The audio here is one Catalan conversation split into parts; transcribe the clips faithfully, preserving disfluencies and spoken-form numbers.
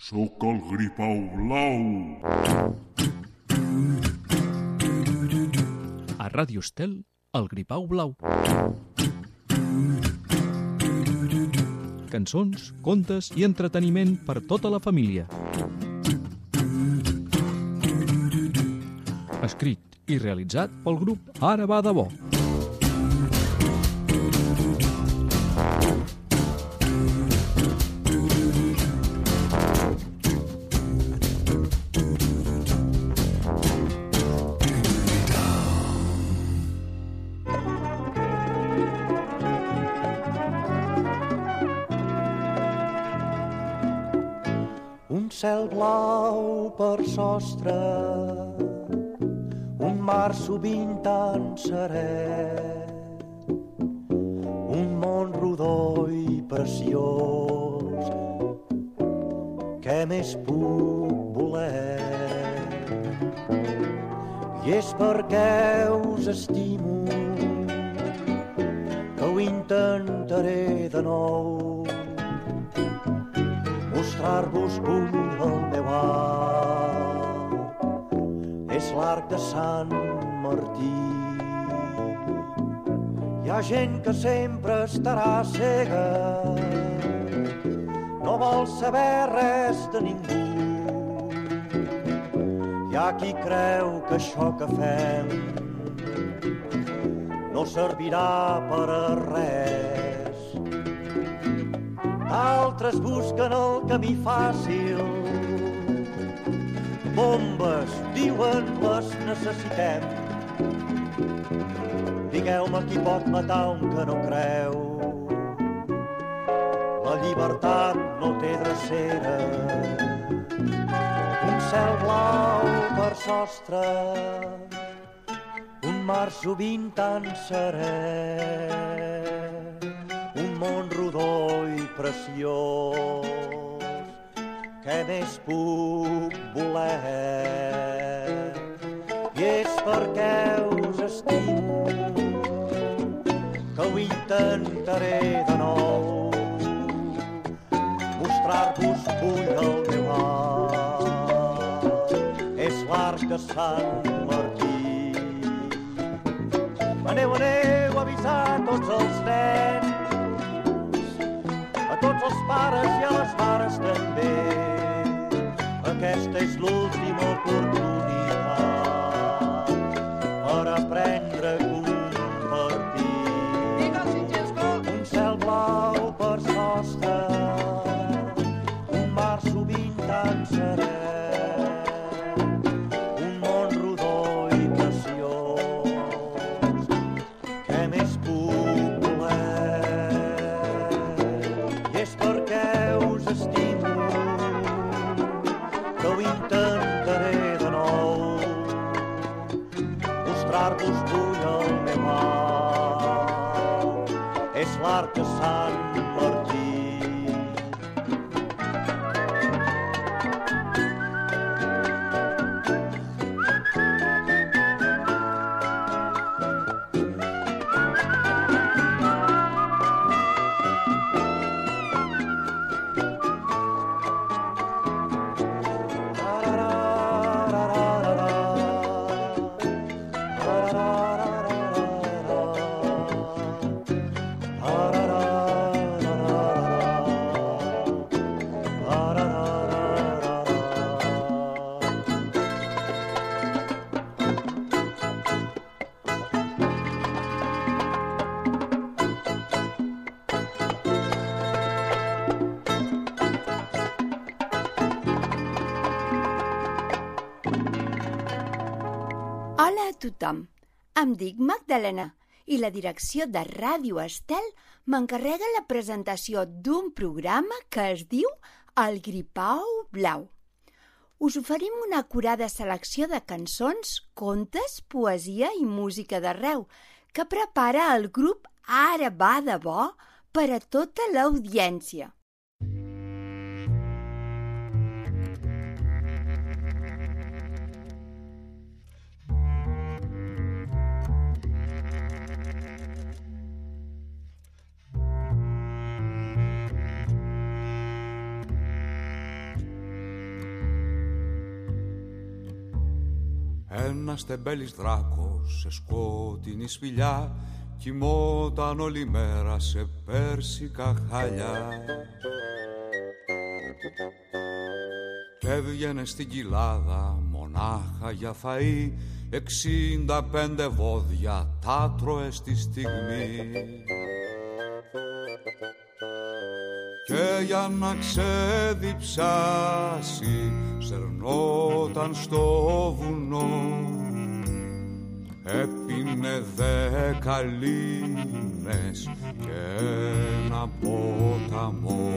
Sóc el Gripau Blau. A Ràdio Estel, el Gripau Blau. Cançons, contes i entreteniment per tota la família. Escrit i realitzat pel grup Ara va de bo. Cel blau per sostre, un mar sovint tan serè, un món rodó i preciós, què més puc voler? I és perquè us estimo que ho intentaré de nou, mostrar-vos vull el meu art, és l'arc de Sant Martí. Hi ha gent que sempre estarà cega, no vol saber res de ningú. Hi ha qui creu que això que fem no servirà per a res. Altres busquen el camí fàcil, bombes, diuen, les necessitem. Digueu-me qui pot matar un que no creu. La llibertat no té drecera, un cel blau per sostre, un mar sovint tan serè, un món rodó i preciós, què més puc voler? I és perquè us estimo que ho intentaré de nou, mostrar-vos vull el meu art, és l'arc de Sant Martí. Aneu, aneu a avisar tots els nens, tots els pares i a les mares també. Aquesta és l'última oportunitat per aprendre a compartir. Un cel blau per sostre, un mar sovint tan serè, un món rodó i preciós, què més puc voler? És perquè us estimo que ho intentaré de nou, mostrar-vos vull el meu art, és l'arc de Sant Martí. Hola a tothom, em dic Magdalena i la direcció de Ràdio Estel m'encarrega la presentació d'un programa que es diu El Gripau Blau. Us oferim una acurada selecció de cançons, contes, poesia i música d'arreu que prepara el grup Ara va de bo per a tota l'audiència. ένας τεμπέλης δράκος σε σκότεινη σπηλιά κοιμόταν όλη μέρα σε πέρσικα χαλιά. Έβγαινε στην κοιλάδα μονάχα για φαΐ, εξήντα πέντε βόδια τα τρώε στη στιγμή. Και για να ξεδιψάσει σερνόταν στο βουνό, έπινε δέκα λίμνες και ένα ποταμό.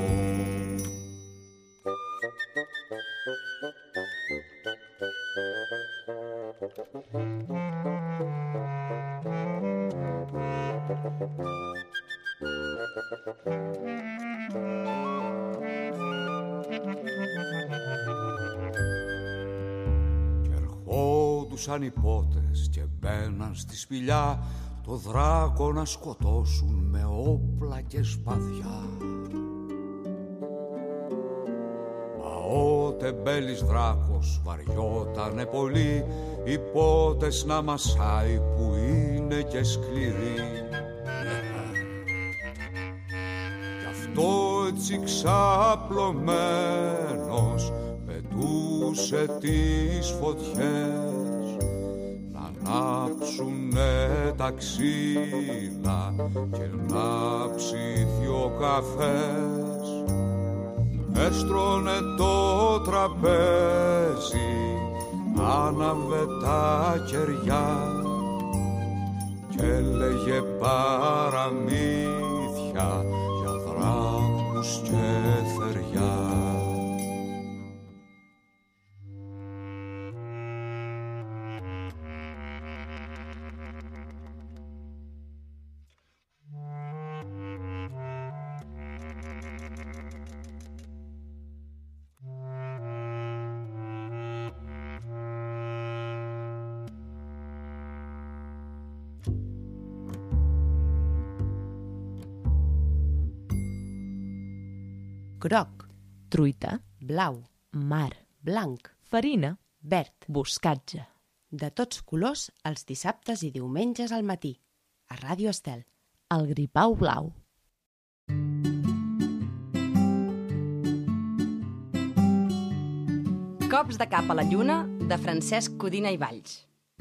Κι ερχόντουσαν οι πότες και μπαίναν στη σπηλιά το δράκο να σκοτώσουν με όπλα και σπαθιά. Μα ο τεμπέλης δράκος βαριότανε πολύ, οι πότες να μασάει που είναι και σκληροί. Γι' αυτό έτσι ξαπλωμένος πετούσε τις φωτιές να ανάψουνε τα ξύλα και να ψήθει ο καφές. Έστρωνε το τραπέζι, άναβε τα κεριά και έλεγε παραμύθια για δράκους και θεριά. Groc, truita, blau, mar, blanc, farina, verd, boscatge. De tots colors els dissabtes i diumenges al matí. A Ràdio Estel. El gripau blau. Cops de cap a la lluna de Francesc Codina i Valls.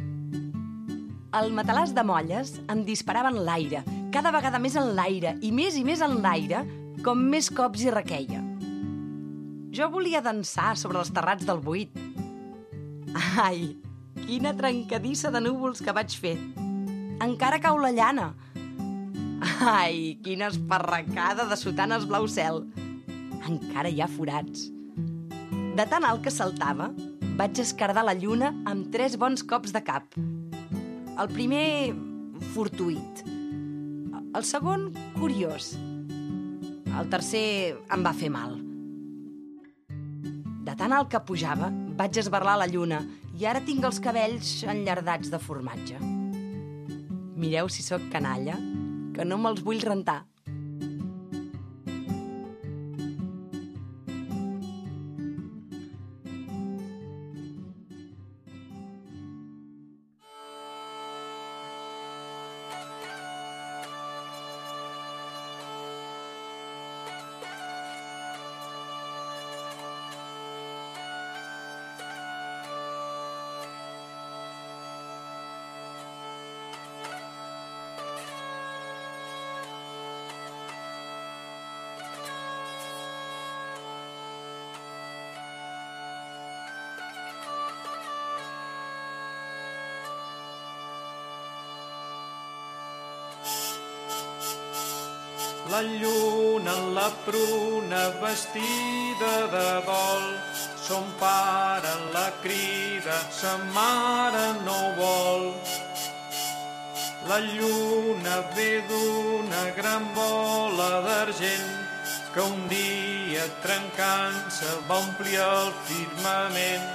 El matalàs de molles em disparava en l'aire, cada vegada més en l'aire, i més i més en l'aire, com més cops hi requeia. Jo volia dansar sobre els terrats del buit. Ai, quina trencadissa de núvols que vaig fer. Encara cau la llana. Ai, quina esparracada de sotanes blau cel. Encara hi ha forats. De tan alt que saltava, vaig escardar la lluna amb tres bons cops de cap. El primer, fortuït. El segon, curiós. El tercer em va fer mal. De tan alt que pujava, vaig esberlar la lluna i ara tinc els cabells enllardats de formatge. Mireu si sóc canalla, que no me'ls vull rentar. La lluna en la pruna vestida de dol, son pare la crida, sa mare no vol. La lluna ve d'una gran bola d'argent que un dia trencant-se va omplir el firmament.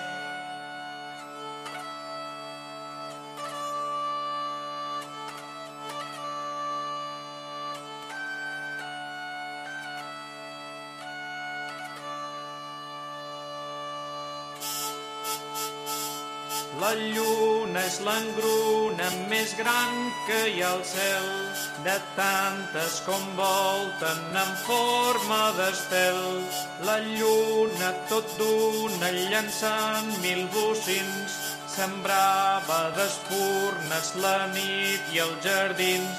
La lluna és l'engruna més gran que hi ha al cel, de tantes com volten en forma d'estel. La lluna tot d'una llançant mil bocins, sembrava d'espurnes la nit i els jardins.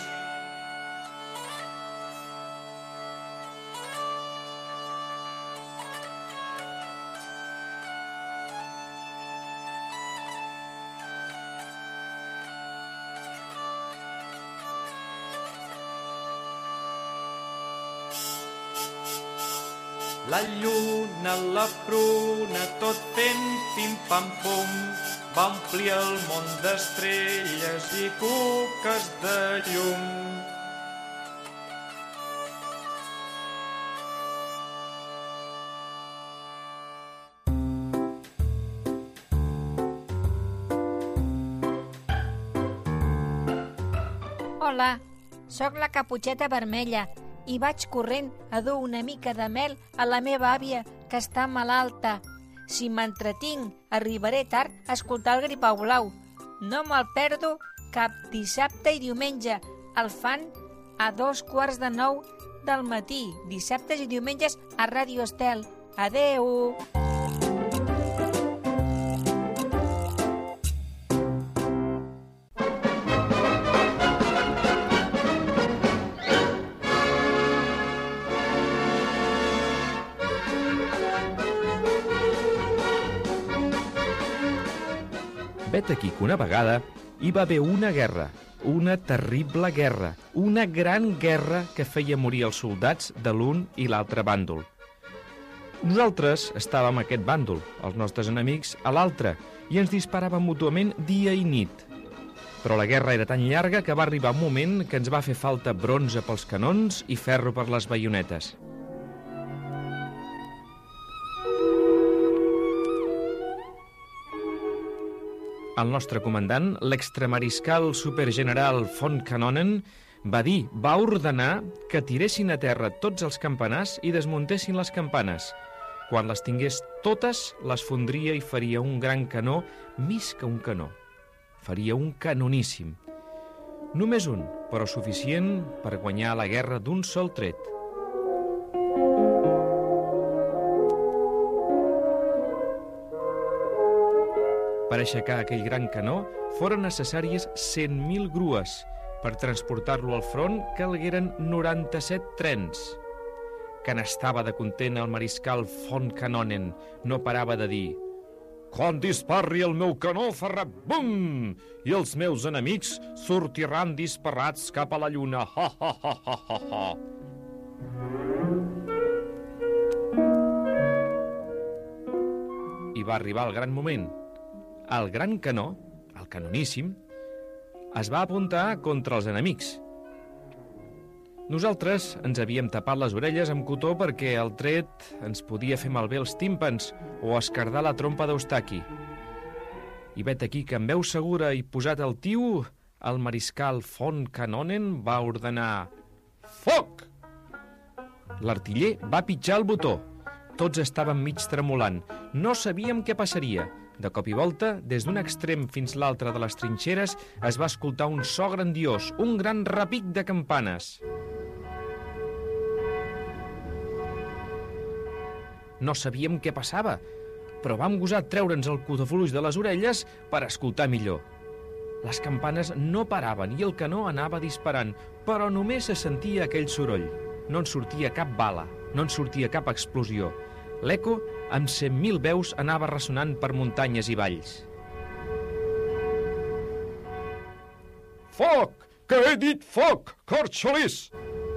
La lluna, la pruna, tot fent pim-pam-pum, va omplir el món d'estrelles i cuques de llum. Hola, sóc la Caputxeta Vermella i vaig corrent a dur una mica de mel a la meva àvia, que està malalta. Si m'entretinc, arribaré tard a escoltar el Gripau Blau. No me'l perdo cap dissabte i diumenge. El fan a dos quarts de nou del matí, dissabtes i diumenges a Ràdio Estel. Adeu! Vet aquí que una vegada hi va haver una guerra, una terrible guerra, una gran guerra que feia morir els soldats de l'un i l'altre bàndol. Nosaltres estàvem a aquest bàndol, els nostres enemics a l'altre, i ens disparàvem mútuament dia i nit. Però la guerra era tan llarga que va arribar un moment que ens va fer falta bronze pels canons i ferro per les baionetes. El nostre comandant, l'extramariscal supergeneral von Kanonen, va dir, va ordenar que tiressin a terra tots els campanars i desmuntessin les campanes. Quan les tingués totes, les fondria i faria un gran canó, més que un canó. Faria un canoníssim. Només un, però suficient per guanyar la guerra d'un sol tret. Per aixecar aquell gran canó foren necessàries cent mil grues. Per transportar-lo al front calgueren noranta-set trens. Que n'estava de content el mariscal von Kanonen. No parava de dir: «Quan disparri el meu canó farà bum! I els meus enemics sortiran disparats cap a la lluna. Ha, ha, ha, ha, ha, ha!» I va arribar el gran moment. El gran canó, el canoníssim, es va apuntar contra els enemics. Nosaltres ens havíem tapat les orelles amb cotó perquè el tret ens podia fer malbé els tímpans o escardar la trompa d'Eustaqui. I vet aquí que amb veu segura i posat al tiu, el mariscal von Kanonen va ordenar: «Foc!» L'artiller va pitjar el botó. Tots estàvem mig tremolant. No sabíem què passaria. De cop i volta, des d'un extrem fins l'altre de les trinxeres, es va escoltar un so grandiós, un gran repic de campanes. No sabíem què passava, però vam gosar treure'ns el cotofluix de les orelles per escoltar millor. Les campanes no paraven i el canó anava disparant, però només se sentia aquell soroll. No en sortia cap bala, no en sortia cap explosió. L'eco, amb cent mil veus, anava ressonant per muntanyes i valls. «Foc! Que he dit foc! Corxolís!»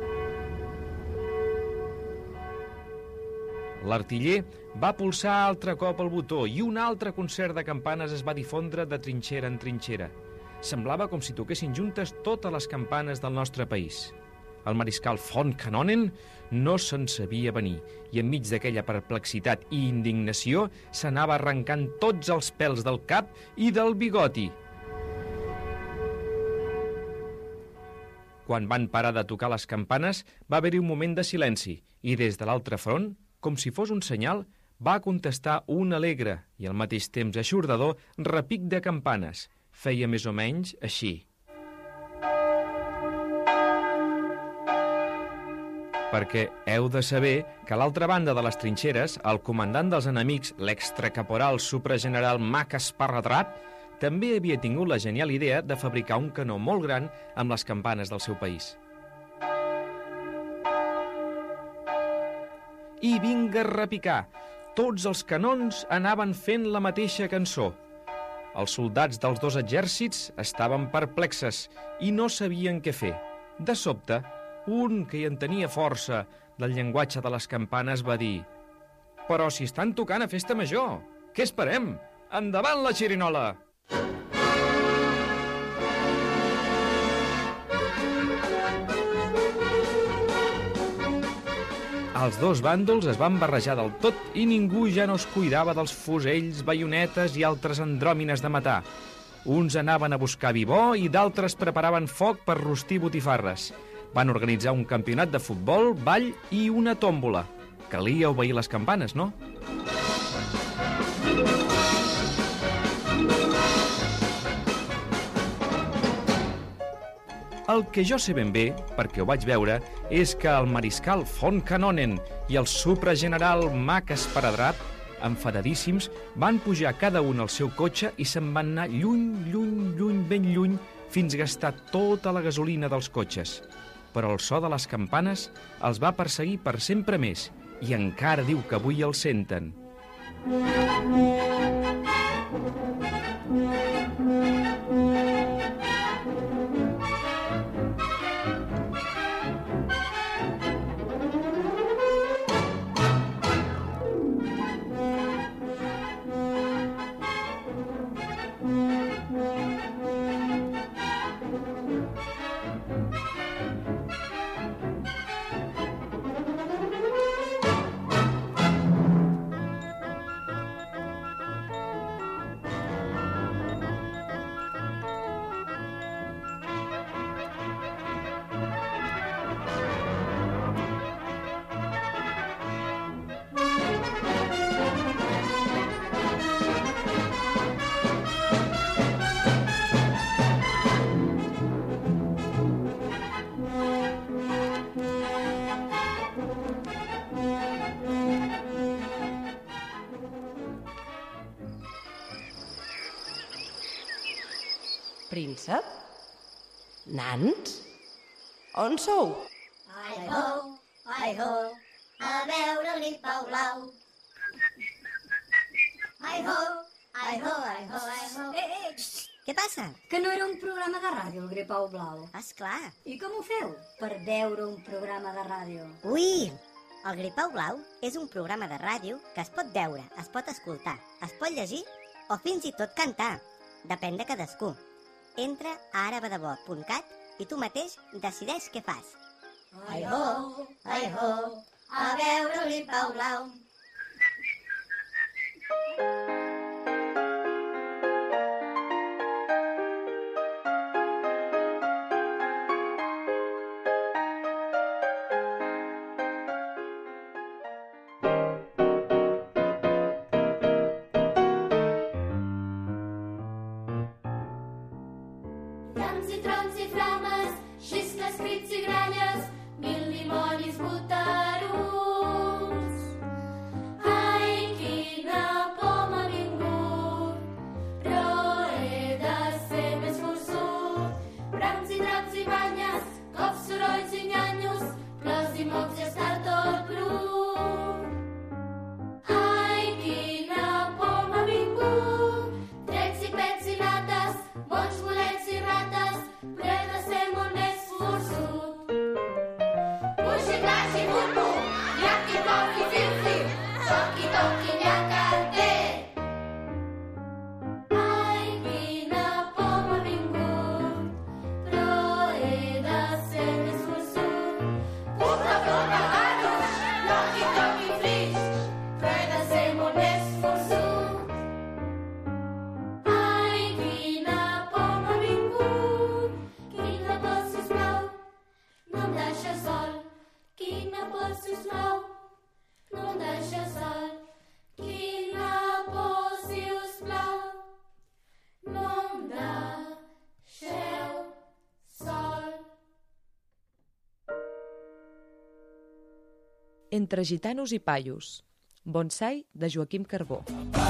L'artiller va pulsar altre cop el botó i un altre concert de campanes es va difondre de trinxera en trinxera. Semblava com si toquessin juntes totes les campanes del nostre país. El mariscal von Kanonen no se'n sabia venir i enmig d'aquella perplexitat i indignació s'anava arrencant tots els pèls del cap i del bigoti. Quan van parar de tocar les campanes va haver-hi un moment de silenci i des de l'altre front, com si fos un senyal, va contestar un alegre i al mateix temps eixordador repic de campanes. Feia més o menys així. Perquè heu de saber que a l'altra banda de les trinxeres, el comandant dels enemics, l'extracaporal suprageneral Mac Esparradrat, també havia tingut la genial idea de fabricar un canó molt gran amb les campanes del seu país. I vinga a repicar! Tots els canons anaven fent la mateixa cançó. Els soldats dels dos exèrcits estaven perplexes i no sabien què fer. De sobte, un que hi entenia força del llenguatge de les campanes va dir: «Però si estan tocant a festa major, què esperem? Endavant la xirinola!» Els dos bàndols es van barrejar del tot i ningú ja no es cuidava dels fusells, baionetes i altres andròmines de matar. Uns anaven a buscar vi bo i d'altres preparaven foc per rostir botifarres. Van organitzar un campionat de futbol, ball i una tòmbola. Calia obeir les campanes, no? El que jo sé ben bé, perquè ho vaig veure, és que el mariscal von Kanonen i el suprageneral Mac Esparradrat, enfadadíssims, van pujar cada un al seu cotxe i se'n van anar lluny, lluny, lluny, ben lluny, fins a gastar tota la gasolina dels cotxes. Però el so de les campanes els va perseguir per sempre més i encara diu que avui el senten. Príncep? Nans? On sou? Ai ho, ai ho, a veure-li Pau Blau. Ai ho, ai ho, ai ho, ai ho. Eh, eh, Què passa? que no era un programa de ràdio, el Gripau Blau. Esclar. I com ho feu per veure un programa de ràdio? Ui! El Gripau Blau és un programa de ràdio que es pot veure, es pot escoltar, es pot llegir o fins i tot cantar. Depèn de cadascú. Entra a arabadebò punt cat i tu mateix decideix què fas. Ai ho, ai ho, a veure-li Pau Blau. Trams i trons i flames, xiscles, crits i gralles, mil dimonis boteruts. Ai, quina por m'ha vingut, però he de ser més forçut. Brams i draps i banyes, cops, sorolls i nyanyos, plors i mocs i estar tot brut. Ai, quina por m'ha vingut, trets i pets i nates, bons bolets i rates, però he de ser molt més forçut. Puixi, creixi, burro, llaqui, porqui, fil-fi, toqui, toqui, llacater. Ai, quina por m'ha vingut, però he de ser més forçut. Purra, purra, gatos, toqui, toqui, flix, però he de ser molt més forçut. Ai, quina por m'ha vingut, quina por, sisplau, no em deixa sol. Quina por, sisplau, no em deixa sol. Entre gitanos i paios. Bonsai de Joaquim Carbó.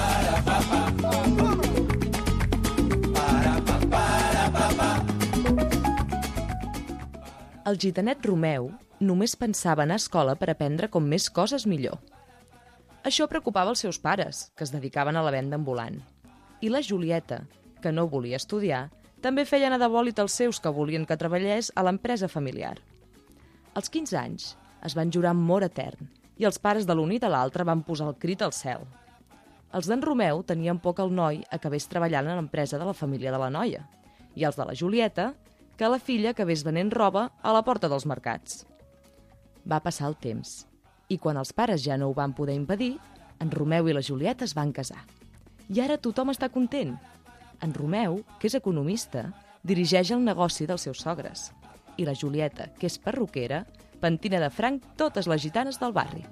El gitanet Romeu només pensava anar a escola per aprendre com més coses millor. Això preocupava els seus pares, que es dedicaven a la venda ambulant. I la Julieta, que no volia estudiar, també feia anar de bòlit els seus que volien que treballés a l'empresa familiar. Als quinze anys es van jurar amor etern i els pares de l'un i de l'altre van posar el crit al cel. Els d'en Romeu tenien por que el noi acabés treballant a l'empresa de la família de la noia i els de la Julieta que la filla acabés venent roba a la porta dels mercats. Va passar el temps i quan els pares ja no ho van poder impedir, en Romeu i la Julieta es van casar. I ara tothom està content. En Romeu, que és economista, dirigeix el negoci dels seus sogres. I la Julieta, que és perruquera, pentina de franc totes les gitanes del barri.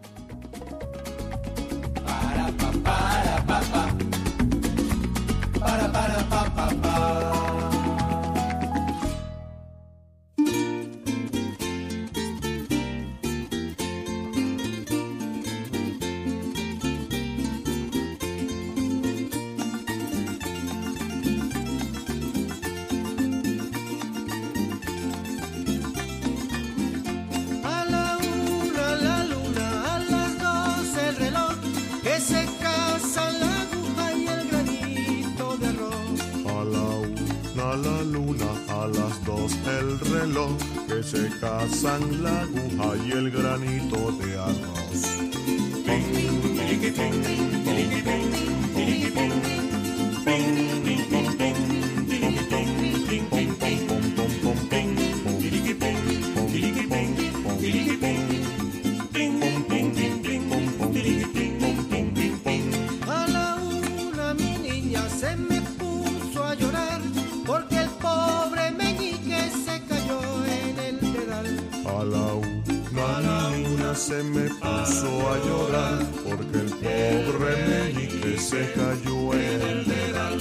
Para, pa, para, pa, pa. Para, para, pa, pa, pa. Que se casan la aguja y el granito de arroz. A la una mi niña se me puso a llorar porque el pobre meñique se cayó en el dedal. A la una mi niña se me puso a llorar porque el pobre meñique se cayó en el dedal.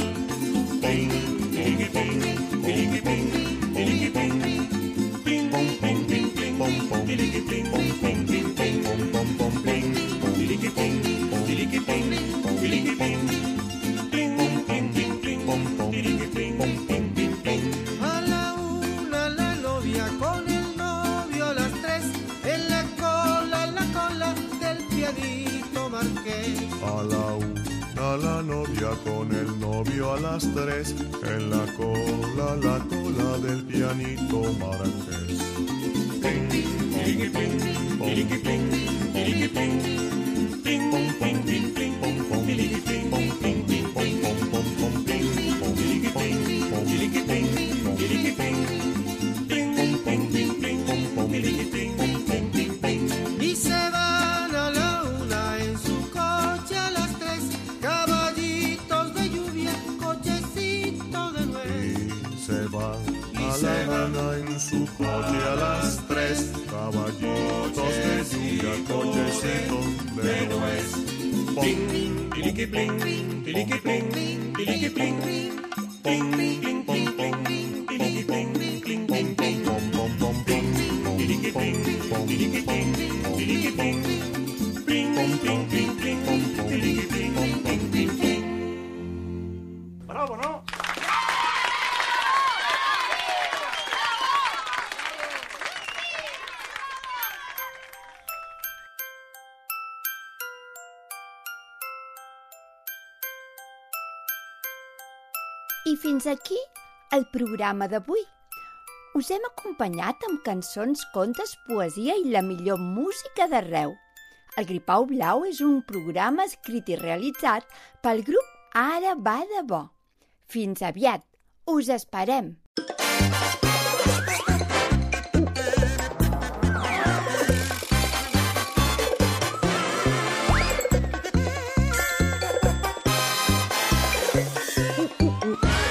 A la una la novia con el novio a las tres en la cola, en la cola del pianito marqués. A la una la novia con el novio a las tres en la cola, la cola del pianito marqués. Y se van a la una en su coche a las tres, caballitos de lluvia, cochecito de nuez. Y se van a la una en su coche a las tres, caballitos de lluvia, cochecito de nuez. Ping, piliqui, pling, piliqui, pling, piliqui, pling, ping, ping, ping, ping, ping, piliqui, pling, ping, ping, ping, pom, pom, pom, ping, piliqui, pling, piliqui, pling, piliqui, pling, ping, ping, ping, ping, ping, pom, piliqui, pling, ping, ping, ping. Bravo, ¿no? I fins aquí el programa d'avui. Us hem acompanyat amb cançons, contes, poesia i la millor música d'arreu. El Gripau Blau és un programa escrit i realitzat pel grup Ara va de bo. Fins aviat. Us esperem.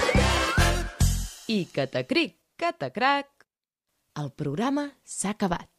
I catacric, catacrac, el programa s'ha acabat.